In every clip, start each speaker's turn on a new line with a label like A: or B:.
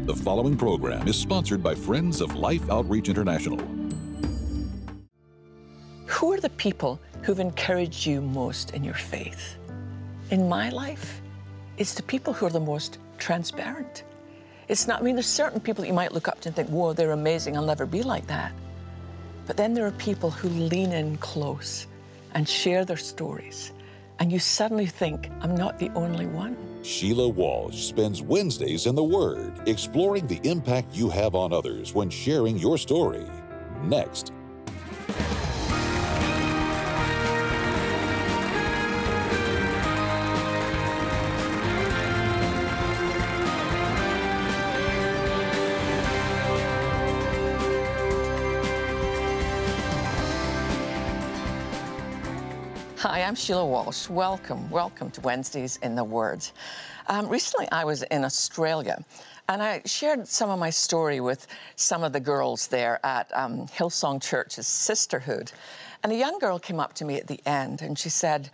A: The following program is sponsored by Friends of Life Outreach International.
B: Who are the people who've encouraged you most in your faith? In my life, it's the people who are the most transparent. It's not, there's certain people that you might look up to and think, whoa, they're amazing, I'll never be like that. But then there are people who lean in close and share their stories. And you suddenly think, I'm not the only one.
A: Sheila Walsh spends Wednesdays in the Word, exploring the impact you have on others when sharing your story. Next.
B: Hi, I'm Sheila Walsh. Welcome to Wednesdays in the Word. Recently, I was in Australia, and I shared some of my story with some of the girls there at Hillsong Church's Sisterhood. And a young girl came up to me at the end, and she said,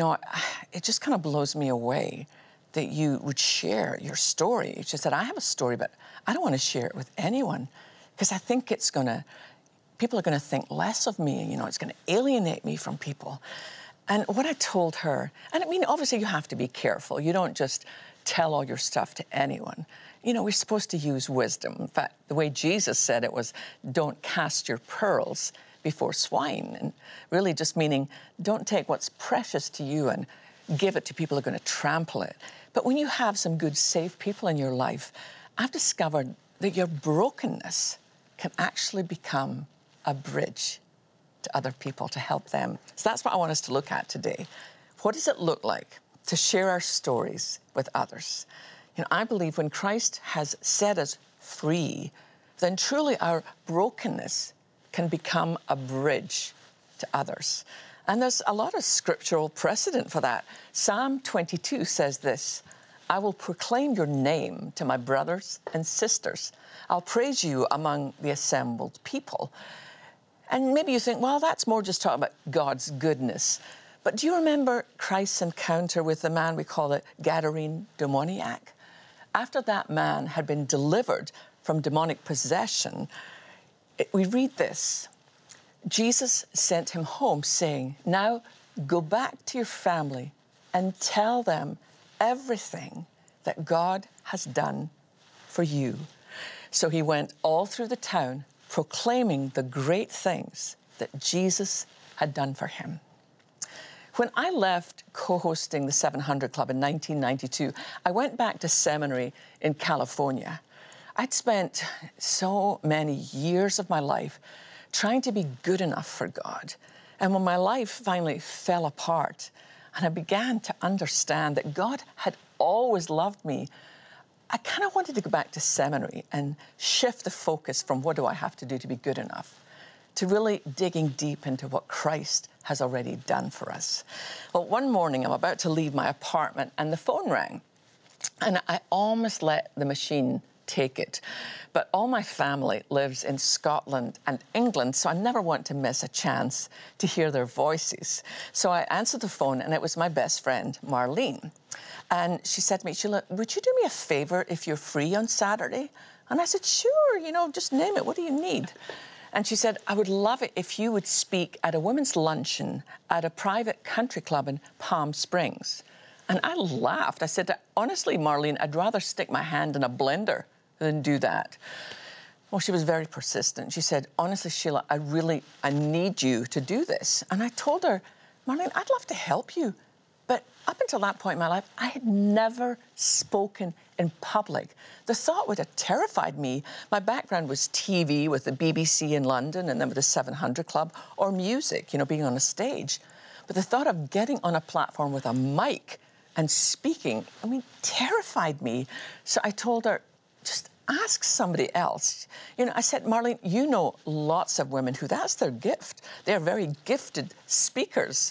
B: it just kind of blows me away that you would share your story. She said, I have a story, but I don't want to share it with anyone because I think people are going to think less of me, and, it's going to alienate me from people. And what I told her, and obviously you have to be careful. You don't just tell all your stuff to anyone. We're supposed to use wisdom. In fact, the way Jesus said it was, don't cast your pearls before swine. And really just meaning, don't take what's precious to you and give it to people who are going to trample it. But when you have some good, safe people in your life, I've discovered that your brokenness can actually become a bridge to other people, to help them. So that's what I want us to look at today. What does it look like to share our stories with others? I believe when Christ has set us free, then truly our brokenness can become a bridge to others. And there's a lot of scriptural precedent for that. Psalm 22 says this, I will proclaim your name to my brothers and sisters. I'll praise you among the assembled people. And maybe you think, well, that's more just talking about God's goodness. But do you remember Christ's encounter with the man we call the Gadarene demoniac? After that man had been delivered from demonic possession, we read this. Jesus sent him home saying, now go back to your family and tell them everything that God has done for you. So he went all through the town proclaiming the great things that Jesus had done for him. When I left co-hosting the 700 Club in 1992, I went back to seminary in California. I'd spent so many years of my life trying to be good enough for God. And when my life finally fell apart and I began to understand that God had always loved me, I kind of wanted to go back to seminary and shift the focus from what do I have to do to be good enough to really digging deep into what Christ has already done for us. Well, one morning I'm about to leave my apartment and the phone rang, and I almost let the machine take it. But all my family lives in Scotland and England, so I never want to miss a chance to hear their voices. So I answered the phone, and it was my best friend, Marlene. And she said to me, Sheila, would you do me a favor if you're free on Saturday? And I said, sure, just name it. What do you need? And she said, I would love it if you would speak at a women's luncheon at a private country club in Palm Springs. And I laughed. I said, honestly, Marlene, I'd rather stick my hand in a blender than do that. Well, she was very persistent. She said, honestly, Sheila, I need you to do this. And I told her, Marlene, I'd love to help you. But up until that point in my life, I had never spoken in public. The thought would have terrified me. My background was TV with the BBC in London and then with the 700 Club, or music, being on a stage. But the thought of getting on a platform with a mic and speaking, terrified me. So I told her, just ask somebody else. I said, Marlene, you know lots of women who that's their gift. They're very gifted speakers.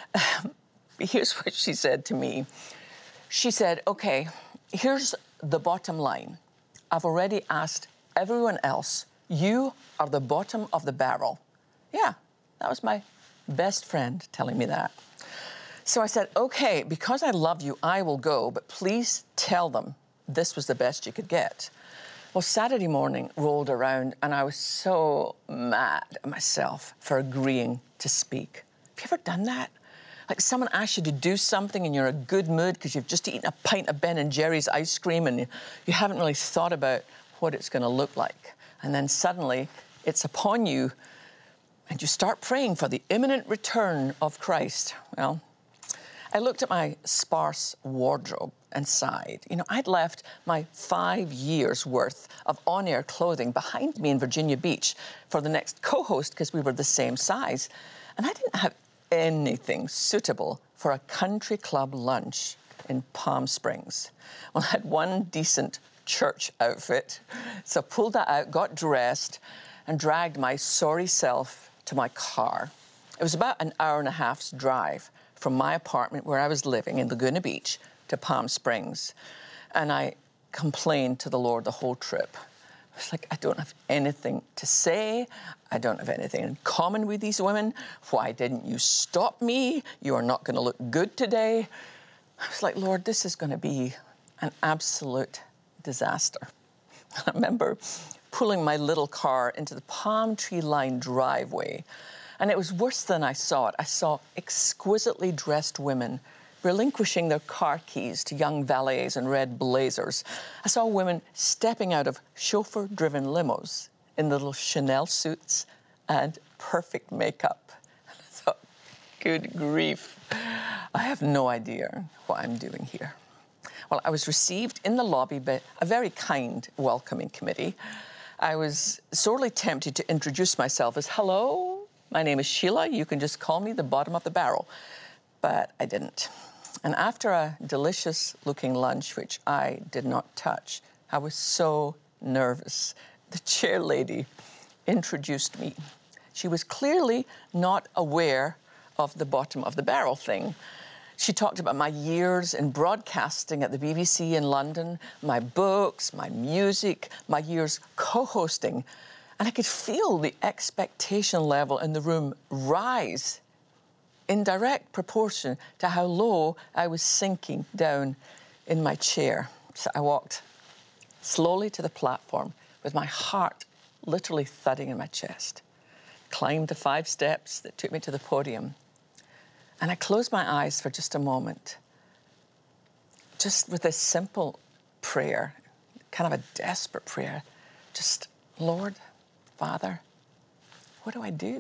B: Here's what she said to me. She said, okay, here's the bottom line. I've already asked everyone else. You are the bottom of the barrel. Yeah, that was my best friend telling me that. So I said, okay, because I love you, I will go, but please tell them this was the best you could get. Well, Saturday morning rolled around and I was so mad at myself for agreeing to speak. Have you ever done that? Like someone asks you to do something and you're in a good mood because you've just eaten a pint of Ben & Jerry's ice cream and you haven't really thought about what it's going to look like. And then suddenly it's upon you and you start praying for the imminent return of Christ. Well, I looked at my sparse wardrobe and sighed. You know, I'd left my 5 years' worth of on-air clothing behind me in Virginia Beach for the next co-host because we were the same size. And I didn't have anything suitable for a country club lunch in Palm Springs. Well, I had one decent church outfit, so I pulled that out, got dressed, and dragged my sorry self to my car. It was about an hour and a half's drive from my apartment where I was living in Laguna Beach to Palm Springs. And I complained to the Lord the whole trip. I was like, I don't have anything to say. I don't have anything in common with these women. Why didn't you stop me? You are not going to look good today. I was like, Lord, this is going to be an absolute disaster. I remember pulling my little car into the palm tree-lined driveway, and it was worse than I saw it. I saw exquisitely dressed women relinquishing their car keys to young valets in red blazers. I saw women stepping out of chauffeur-driven limos in little Chanel suits and perfect makeup. I thought, good grief, I have no idea what I'm doing here. Well, I was received in the lobby by a very kind, welcoming committee. I was sorely tempted to introduce myself as, hello, my name is Sheila. You can just call me the bottom of the barrel. But I didn't. And after a delicious-looking lunch, which I did not touch, I was so nervous. The chair lady introduced me. She was clearly not aware of the bottom of the barrel thing. She talked about my years in broadcasting at the BBC in London, my books, my music, my years co-hosting. And I could feel the expectation level in the room rise in direct proportion to how low I was sinking down in my chair. So I walked slowly to the platform with my heart literally thudding in my chest, climbed the 5 steps that took me to the podium, and I closed my eyes for just a moment, just with this simple prayer, kind of a desperate prayer, just, Lord, Father, what do I do?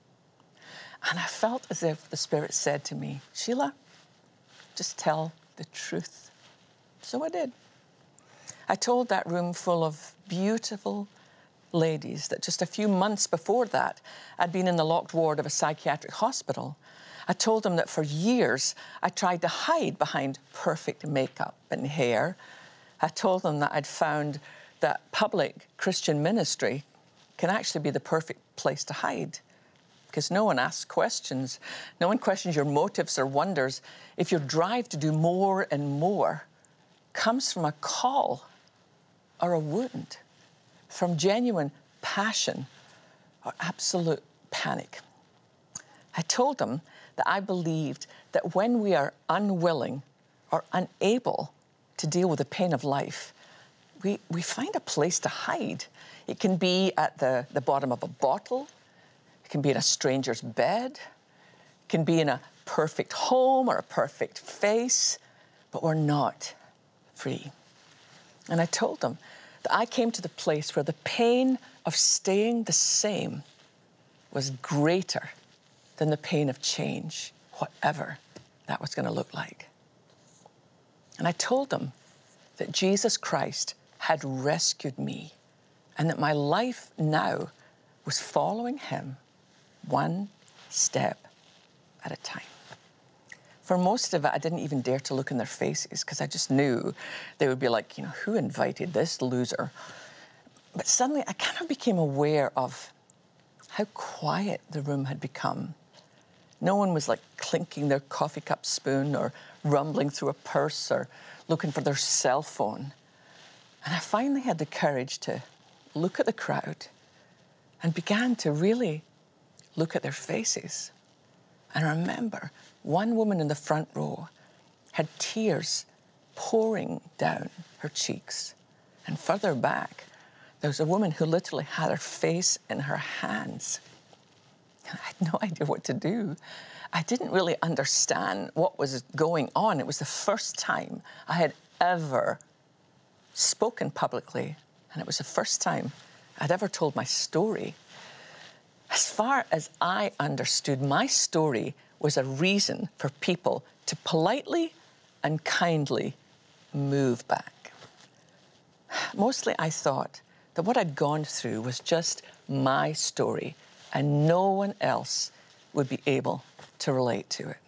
B: And I felt as if the Spirit said to me, Sheila, just tell the truth. So I did. I told that room full of beautiful ladies that just a few months before that, I'd been in the locked ward of a psychiatric hospital. I told them that for years, I tried to hide behind perfect makeup and hair. I told them that I'd found that public Christian ministry can actually be the perfect place to hide, because no one asks questions. No one questions your motives or wonders if your drive to do more and more comes from a call or a wound, from genuine passion or absolute panic. I told them that I believed that when we are unwilling or unable to deal with the pain of life, we find a place to hide. It can be at the bottom of a bottle. It can be in a stranger's bed. It can be in a perfect home or a perfect face, but we're not free. And I told them that I came to the place where the pain of staying the same was greater than the pain of change, whatever that was going to look like. And I told them that Jesus Christ had rescued me and that my life now was following him one step at a time. For most of it, I didn't even dare to look in their faces because I just knew they would be like, you know, who invited this loser? But suddenly I kind of became aware of how quiet the room had become. No one was like clinking their coffee cup spoon or rumbling through a purse or looking for their cell phone. And I finally had the courage to look at the crowd and began to really look at their faces. And I remember one woman in the front row had tears pouring down her cheeks. And further back, There was a woman who literally had her face in her hands. I had no idea what to do. I didn't really understand what was going on. It was the first time I had ever spoken publicly, and it was the first time I'd ever told my story. As far as I understood, my story was a reason for people to politely and kindly move back. Mostly I thought that what I'd gone through was just my story and no one else would be able to relate to it.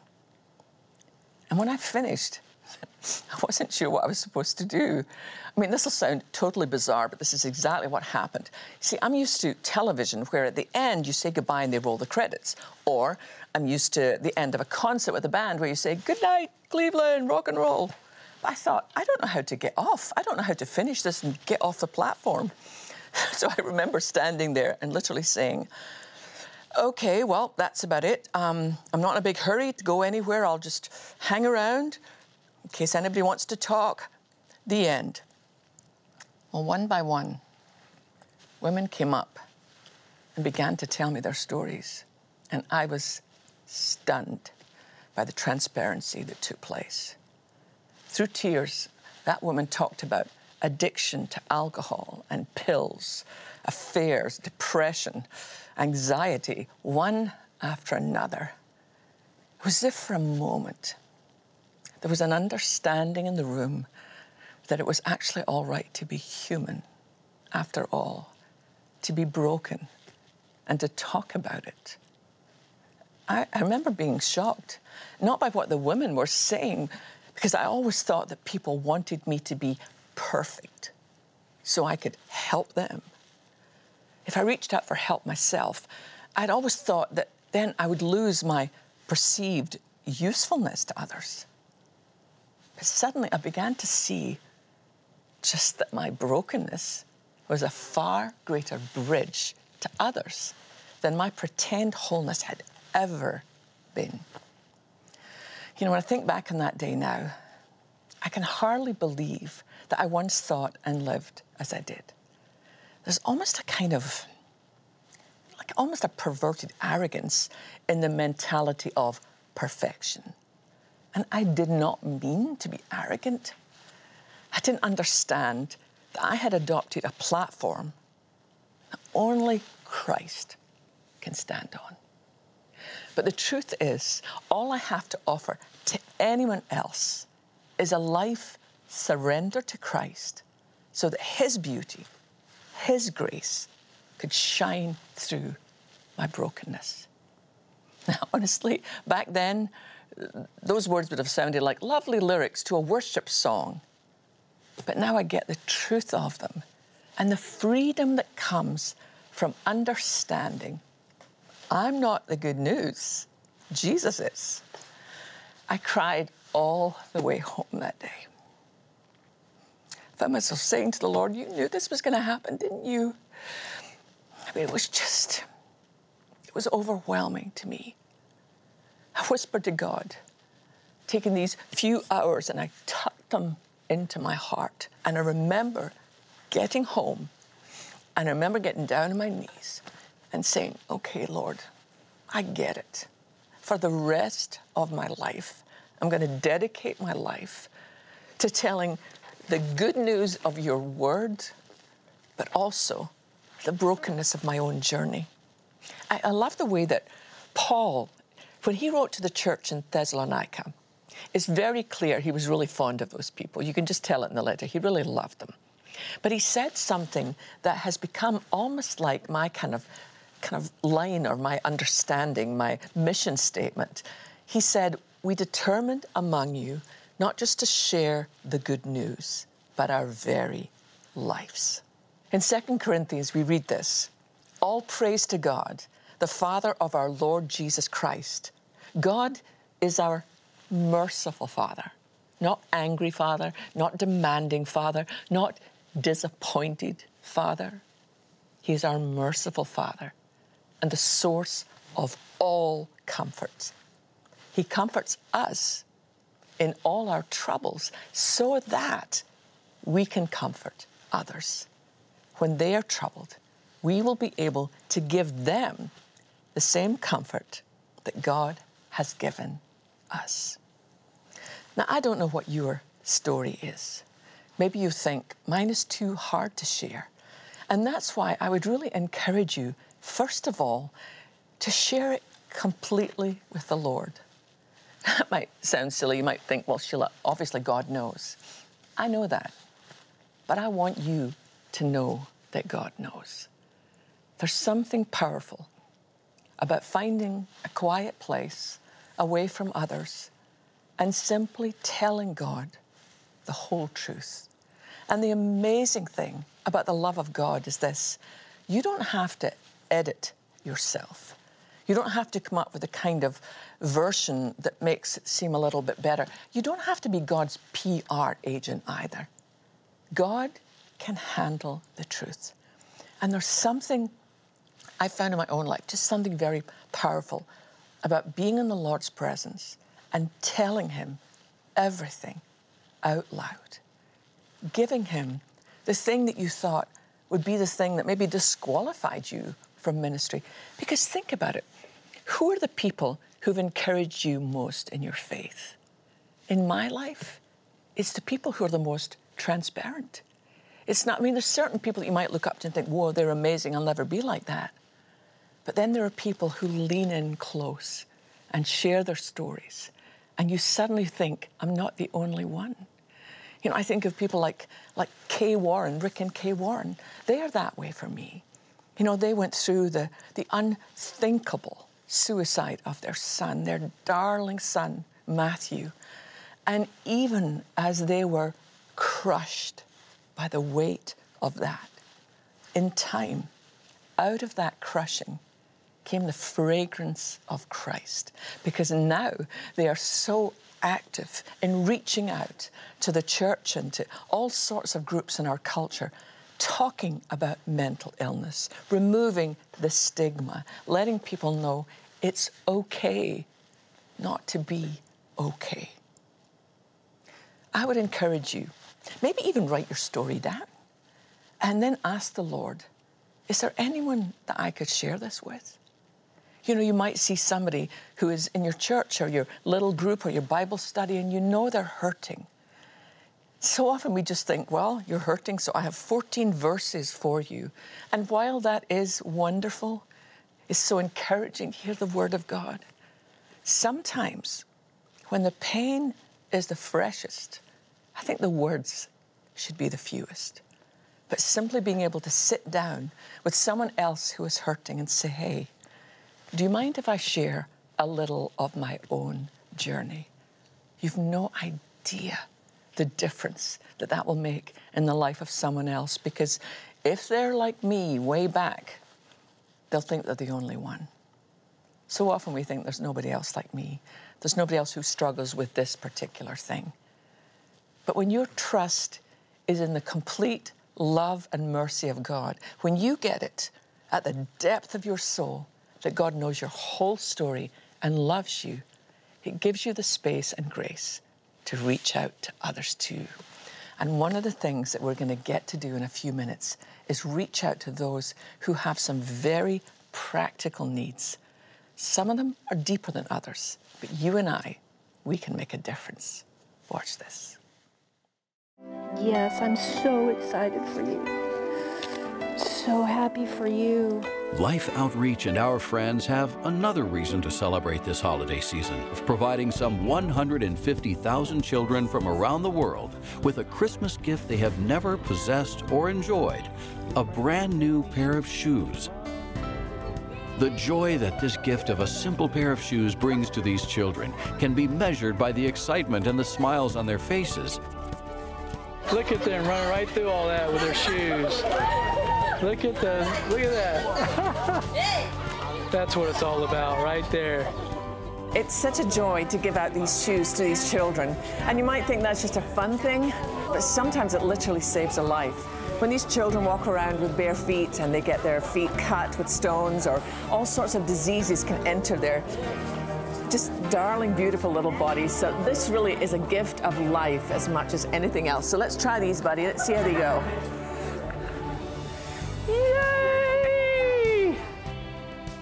B: And when I finished, I wasn't sure what I was supposed to do. I mean, this will sound totally bizarre, but this is exactly what happened. See, I'm used to television where at the end you say goodbye and they roll the credits. Or I'm used to the end of a concert with a band where you say, "Good night, Cleveland, rock and roll." But I thought, I don't know how to get off. I don't know how to finish this and get off the platform. So I remember standing there and literally saying, "Okay, well, that's about it. I'm not in a big hurry to go anywhere. I'll just hang around in case anybody wants to talk." The end. Well, one by one, women came up and began to tell me their stories. And I was stunned by the transparency that took place. Through tears, that woman talked about addiction to alcohol and pills, affairs, depression, anxiety, one after another. It was as if for a moment there was an understanding in the room that it was actually all right to be human, after all, to be broken, and to talk about it. I remember being shocked, not by what the women were saying, because I always thought that people wanted me to be perfect so I could help them. If I reached out for help myself, I'd always thought that then I would lose my perceived usefulness to others. But suddenly I began to see just that my brokenness was a far greater bridge to others than my pretend wholeness had ever been. You know, when I think back on that day now, I can hardly believe that I once thought and lived as I did. There's almost a kind of, like almost a perverted arrogance in the mentality of perfection. And I did not mean to be arrogant. I didn't understand that I had adopted a platform that only Christ can stand on. But the truth is, all I have to offer to anyone else is a life surrendered to Christ so that His beauty, His grace could shine through my brokenness. Now, honestly, back then, those words would have sounded like lovely lyrics to a worship song. But now I get the truth of them and the freedom that comes from understanding I'm not the good news. Jesus is. I cried all the way home that day. I found myself saying to the Lord, "You knew this was going to happen, didn't you?" I mean, it was overwhelming to me. I whispered to God, taking these few hours, and I tucked them into my heart. And I remember getting home, and I remember getting down on my knees and saying, "Okay, Lord, I get it. For the rest of my life, I'm going to dedicate my life to telling the good news of your word, but also the brokenness of my own journey." I love the way that Paul, when he wrote to the church in Thessalonica, it's very clear he was really fond of those people. You can just tell it in the letter. He really loved them. But he said something that has become almost like my kind of line or my understanding, my mission statement. He said, "We determined among you not just to share the good news, but our very lives." In 2 Corinthians, we read this, "All praise to God, the Father of our Lord Jesus Christ." God is our merciful Father, not angry Father, not demanding Father, not disappointed Father. He is our merciful Father and the source of all comfort. He comforts us in all our troubles so that we can comfort others. when they are troubled, we will be able to give them the same comfort that God has given us. Now, I don't know what your story is. Maybe you think, mine is too hard to share. And that's why I would really encourage you, first of all, to share it completely with the Lord. That might sound silly. You might think, well, Sheila, obviously God knows. I know that. But I want you to know that God knows. There's something powerful about finding a quiet place away from others and simply telling God the whole truth. And the amazing thing about the love of God is this: you don't have to edit yourself. You don't have to come up with a kind of version that makes it seem a little bit better. You don't have to be God's PR agent either. God can handle the truth. And there's something I found in my own life, just something very powerful about being in the Lord's presence and telling Him everything out loud. Giving Him the thing that you thought would be the thing that maybe disqualified you from ministry. Because think about it. Who are the people who've encouraged you most in your faith? In my life, it's the people who are the most transparent. It's not, I mean, there's certain people that you might look up to and think, whoa, they're amazing, I'll never be like that. But then there are people who lean in close and share their stories. And you suddenly think, I'm not the only one. You know, I think of people like Kay Warren, Rick and Kay Warren. They are that way for me. You know, they went through the unthinkable suicide of their son, their darling son, Matthew. And even as they were crushed by the weight of that, in time, out of that crushing came the fragrance of Christ. Because now they are so active in reaching out to the church and to all sorts of groups in our culture, talking about mental illness, removing the stigma, letting people know it's okay not to be okay. I would encourage you, maybe even write your story down and then ask the Lord, is there anyone that I could share this with? You know, you might see somebody who is in your church or your little group or your Bible study and you know they're hurting. So often we just think, well, you're hurting, so I have 14 verses for you. And while that is wonderful, it's so encouraging to hear the Word of God, sometimes when the pain is the freshest, I think the words should be the fewest. But simply being able to sit down with someone else who is hurting and say, hey, do you mind if I share a little of my own journey? You've no idea the difference that that will make in the life of someone else, because if they're like me way back, they'll think they're the only one. So often we think there's nobody else like me. There's nobody else who struggles with this particular thing. But when your trust is in the complete love and mercy of God, when you get it at the depth of your soul, that God knows your whole story and loves you, it gives you the space and grace to reach out to others too. And one of the things that we're going to get to do in a few minutes is reach out to those who have some very practical needs. Some of them are deeper than others, but you and I, we can make a difference. Watch this.
C: Yes, I'm so excited for you. So happy for you.
D: Life Outreach and our friends have another reason to celebrate this holiday season of providing some 150,000 children from around the world with a Christmas gift they have never possessed or enjoyed, a brand new pair of shoes. The joy that this gift of a simple pair of shoes brings to these children can be measured by the excitement and the smiles on their faces.
E: Look at them running right through all that with their shoes. Look at that. That's what it's all about right there.
B: It's such a joy to give out these shoes to these children. And you might think that's just a fun thing, but sometimes it literally saves a life. When these children walk around with bare feet and they get their feet cut with stones, or all sorts of diseases can enter their just darling, beautiful little bodies. So this really is a gift of life as much as anything else. So let's try these, buddy. Let's see how they go.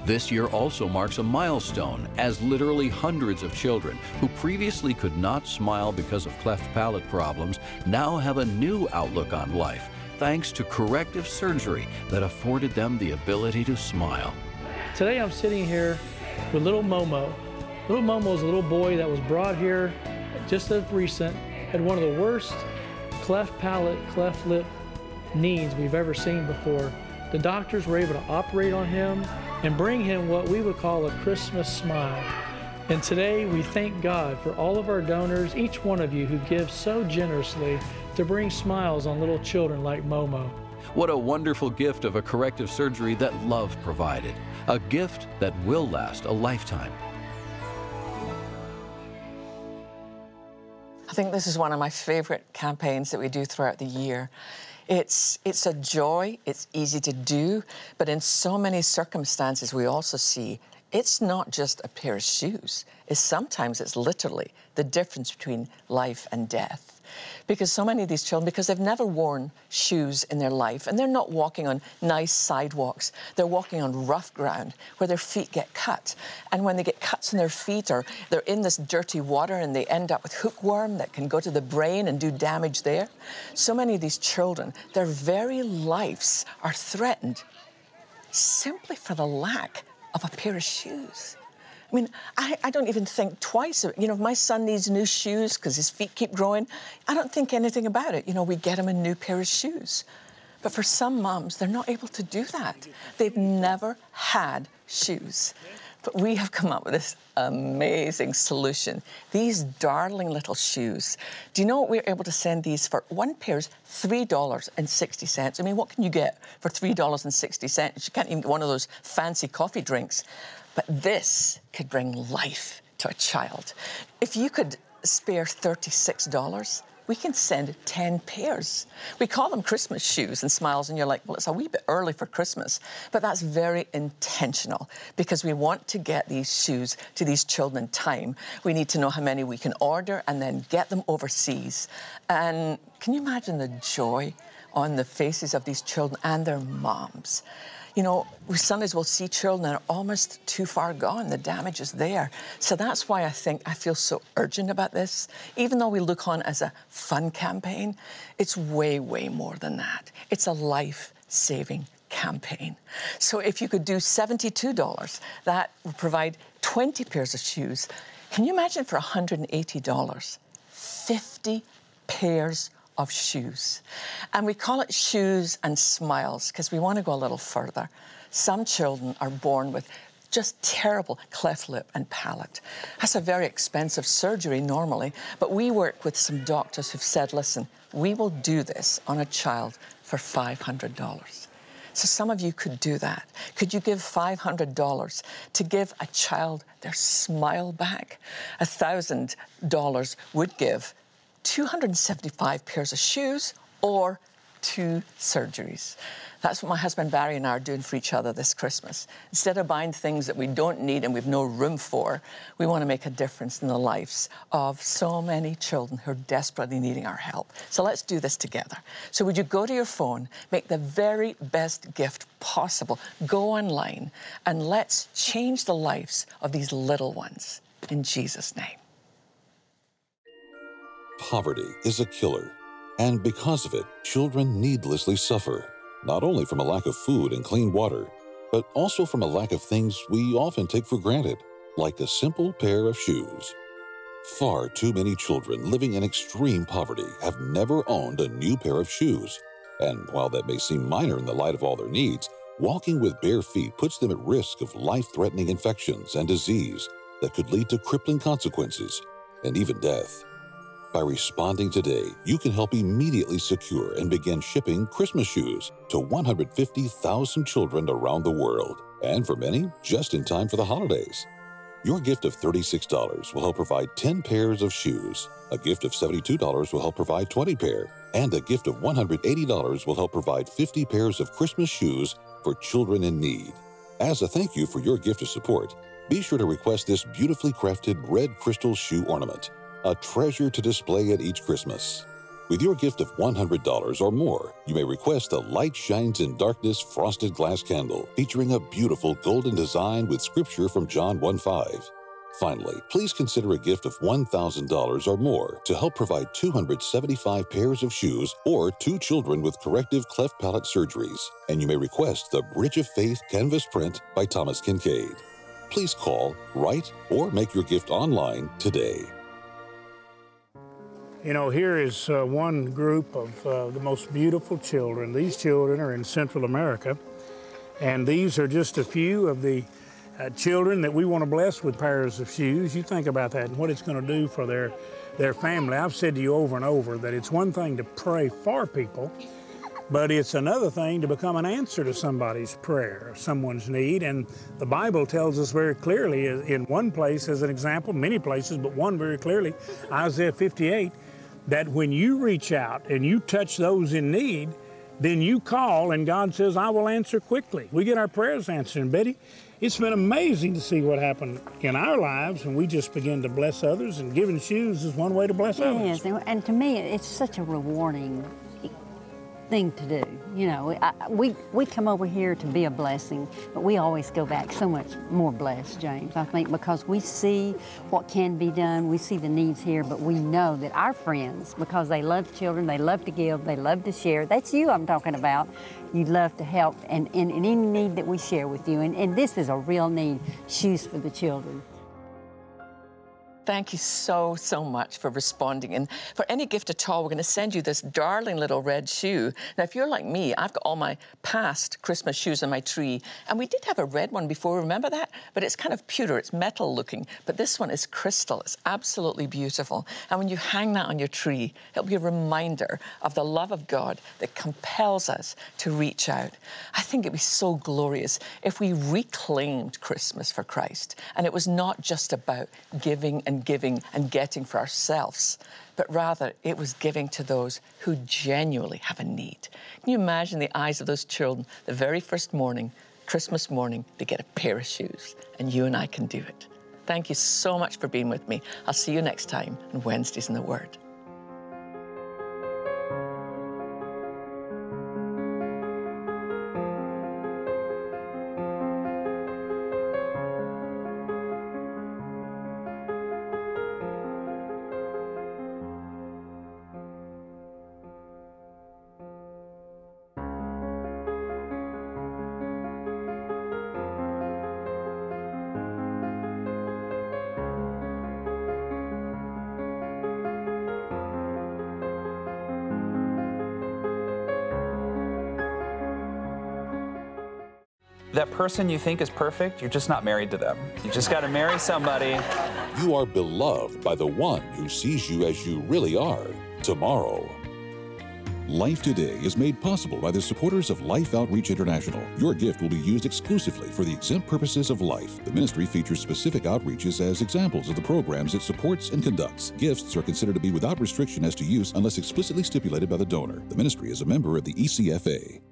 D: This year also marks a milestone, as literally hundreds of children who previously could not smile because of cleft palate problems now have a new outlook on life, thanks to corrective surgery that afforded them the ability to smile.
E: Today I'm sitting here with little Momo. Little Momo is a little boy that was brought here just as recent, had one of the worst cleft palate, cleft lip needs we've ever seen before. The doctors were able to operate on him and bring him what we would call a Christmas smile. And today we thank God for all of our donors, each one of you who gives so generously to bring smiles on little children like Momo.
D: What a wonderful gift of a corrective surgery that love provided, a gift that will last a lifetime.
B: I think this is one of my favorite campaigns that we do throughout the year. It's a joy, it's easy to do, but in so many circumstances we also see it's not just a pair of shoes. Sometimes it's literally the difference between life and death. Because so many of these children, because they've never worn shoes in their life, and they're not walking on nice sidewalks, they're walking on rough ground where their feet get cut. And when they get cuts in their feet, or they're in this dirty water and they end up with hookworm that can go to the brain and do damage there. So many of these children, their very lives are threatened simply for the lack of a pair of shoes. I mean, I don't even think twice. You know, if my son needs new shoes because his feet keep growing, I don't think anything about it. You know, we get him a new pair of shoes. But for some moms, they're not able to do that. They've never had shoes. But we have come up with this amazing solution. These darling little shoes. Do you know what we're able to send these for? One pair's $3.60. I mean, what can you get for $3.60? You can't even get one of those fancy coffee drinks. But this could bring life to a child. If you could spare $36, we can send 10 pairs. We call them Christmas shoes and smiles, and you're like, well, it's a wee bit early for Christmas. But that's very intentional because we want to get these shoes to these children in time. We need to know how many we can order and then get them overseas. And can you imagine the joy on the faces of these children and their moms? You know, we sometimes will see children that are almost too far gone. The damage is there. So that's why I think I feel so urgent about this. Even though we look on as a fun campaign, it's way, way more than that. It's a life-saving campaign. So if you could do $72, that would provide 20 pairs of shoes. Can you imagine for $180, 50 pairs of shoes? And we call it Shoes and Smiles because we want to go a little further. Some children are born with just terrible cleft lip and palate. That's a very expensive surgery normally, but we work with some doctors who've said, listen, we will do this on a child for $500. So some of you could do that. Could you give $500 to give a child their smile back? $1,000 would give 275 pairs of shoes or 2 surgeries. That's what my husband Barry and I are doing for each other this Christmas. Instead of buying things that we don't need and we've no room for, we want to make a difference in the lives of so many children who are desperately needing our help. So let's do this together. So would you go to your phone, make the very best gift possible, go online, and let's change the lives of these little ones in Jesus' name.
A: Poverty is a killer, and because of it, children needlessly suffer, not only from a lack of food and clean water, but also from a lack of things we often take for granted, like a simple pair of shoes. Far too many children living in extreme poverty have never owned a new pair of shoes, and while that may seem minor in the light of all their needs, walking with bare feet puts them at risk of life-threatening infections and disease that could lead to crippling consequences and even death. By responding today, you can help immediately secure and begin shipping Christmas shoes to 150,000 children around the world, and for many, just in time for the holidays. Your gift of $36 will help provide 10 pairs of shoes, a gift of $72 will help provide 20 pairs, and a gift of $180 will help provide 50 pairs of Christmas shoes for children in need. As a thank you for your gift of support, be sure to request this beautifully crafted red crystal shoe ornament, a treasure to display at each Christmas. With your gift of $100 or more, you may request a Light Shines in Darkness frosted glass candle featuring a beautiful golden design with scripture from John 1:5. Finally, please consider a gift of $1,000 or more to help provide 275 pairs of shoes or 2 children with corrective cleft palate surgeries, and you may request the Bridge of Faith canvas print by Thomas Kincaid. Please call, write, or make your gift online today.
F: You know, here is one group of the most beautiful children. These children are in Central America, and these are just a few of the children that we want to bless with pairs of shoes. You think about that and what it's going to do for their family. I've said to you over and over that it's one thing to pray for people, but it's another thing to become an answer to somebody's prayer, someone's need. And the Bible tells us very clearly in one place as an example, many places, but one very clearly, Isaiah 58, that when you reach out and you touch those in need, then you call and God says, I will answer quickly. We get our prayers answered. And Betty, it's been amazing to see what happened in our lives when we just begin to bless others, and giving shoes is one way to bless others.
G: It is, and to me, it's such a rewarding thing to do. You know, we come over here to be a blessing, but we always go back so much more blessed, James, I think, because we see what can be done, we see the needs here, but we know that our friends, because they love children, they love to give, they love to share. That's you I'm talking about. You love to help and in any need that we share with you, and this is a real need, shoes for the children.
B: Thank you so, so much for responding. And for any gift at all, we're going to send you this darling little red shoe. Now, if you're like me, I've got all my past Christmas shoes on my tree. And we did have a red one before, remember that? But it's kind of pewter, it's metal looking. But this one is crystal. It's absolutely beautiful. And when you hang that on your tree, it'll be a reminder of the love of God that compels us to reach out. I think it'd be so glorious if we reclaimed Christmas for Christ. And it was not just about giving and getting for ourselves, but rather it was giving to those who genuinely have a need. Can you imagine the eyes of those children the very first morning, Christmas morning, to get a pair of shoes? And you and I can do it. Thank you so much for being with me. I'll see you next time on Wednesdays in the Word.
H: That person you think is perfect, you're just not married to them. You just got to marry somebody.
A: You are beloved by the one who sees you as you really are tomorrow. Life Today is made possible by the supporters of Life Outreach International. Your gift will be used exclusively for the exempt purposes of life. The ministry features specific outreaches as examples of the programs it supports and conducts. Gifts are considered to be without restriction as to use unless explicitly stipulated by the donor. The ministry is a member of the ECFA.